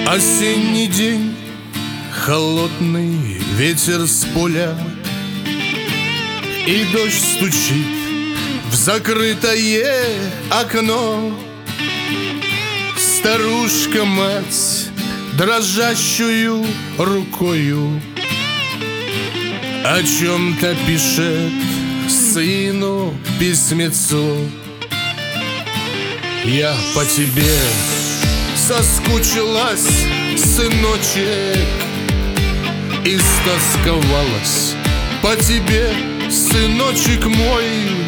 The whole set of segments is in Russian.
Осенний день, холодный ветер с поля, и дождь стучит в закрытое окно. Старушка-мать дрожащую рукою о чем-то пишет сыну письмецо. Я по тебе соскучилась, сыночек, истосковалась по тебе, сыночек мой.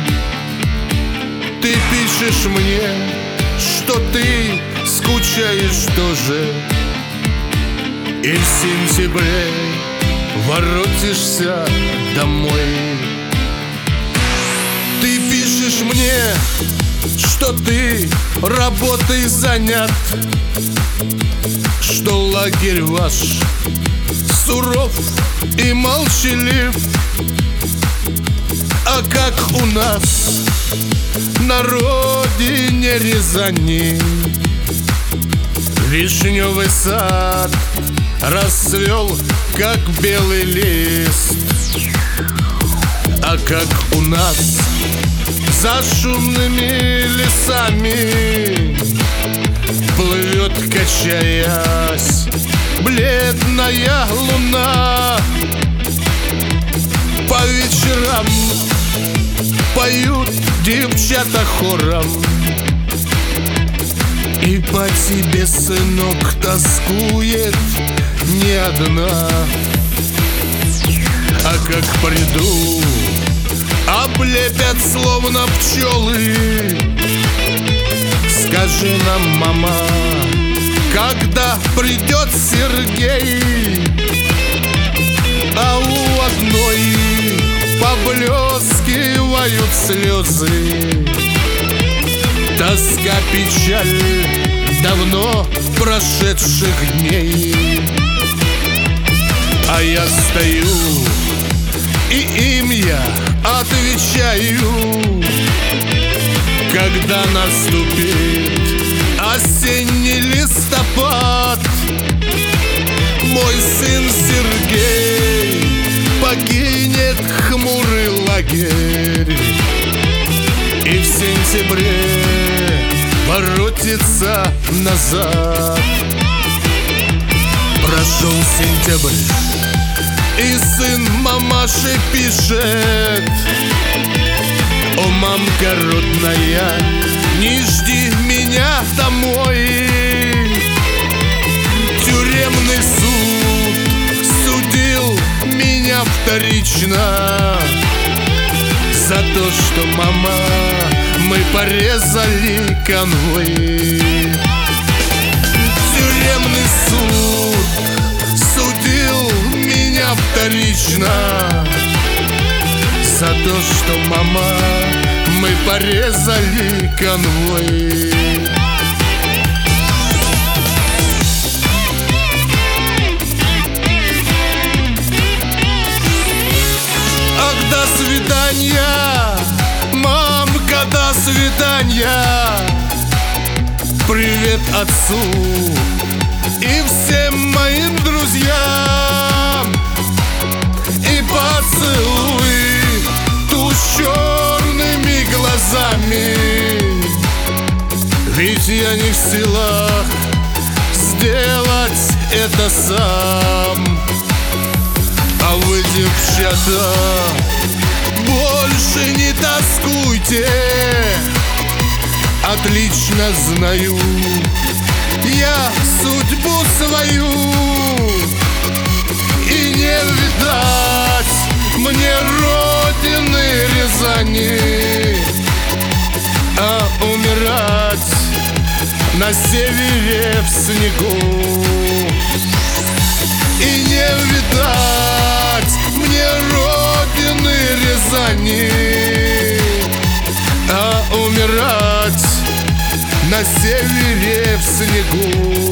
Ты пишешь мне, что ты скучаешь тоже, и в сентябре воротишься домой. Ты пишешь мне, что ты работой занят, что лагерь ваш суров и молчалив. А как у нас на родине Рязани вишневый сад расцвел, как белый лист. А как у нас за шумными лесами плывет, качаясь, бледная луна. По вечерам поют девчата хором, и по тебе, сынок, тоскует не одна. А как приду, облепят словно пчелы. Скажи нам, мама, когда придет Сергей? А у одной поблескивают слезы. Тоска, печаль давно прошедших дней. А я стою, и им я отвечаю: когда наступит осенний листопад, мой сын Сергей покинет хмурый лагерь и в сентябре воротится назад. Прошел сентябрь, и сын мамаше пишет: о, мамка родная, не жди меня домой. Тюремный суд судил меня вторично за то, что, мама, мы порезали конвой. Тюремный суд судил меня вторично за то, что, мама, мы порезали конвой. Ах, до свидания, мамка, до свидания. Привет отцу и всем моим друзьям. И поцелуй ту с черными глазами, ведь я не в силах сделать это сам. А вы, девчата, больше не тоскуйте. Отлично знаю я судьбу свою, и не видать мне родины Рязани, а умирать на севере в снегу. И не видать мне родины Рязани, а умирать на севере в снегу.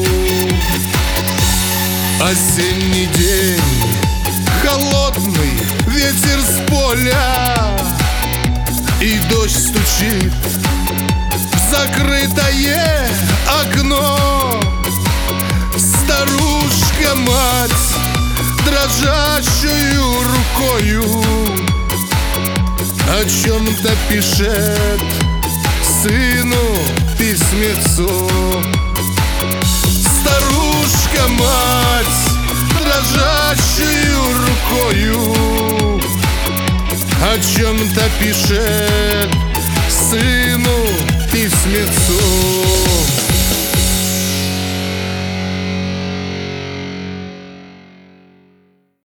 Осенний день, холодный ветер с поля, и дождь стучит в закрытое окно. Старушка-мать дрожащую рукою о чем-то пишет сыну письмецо. Старушка-мать дрожащую рукою о чем-то пишет сыну письмецо.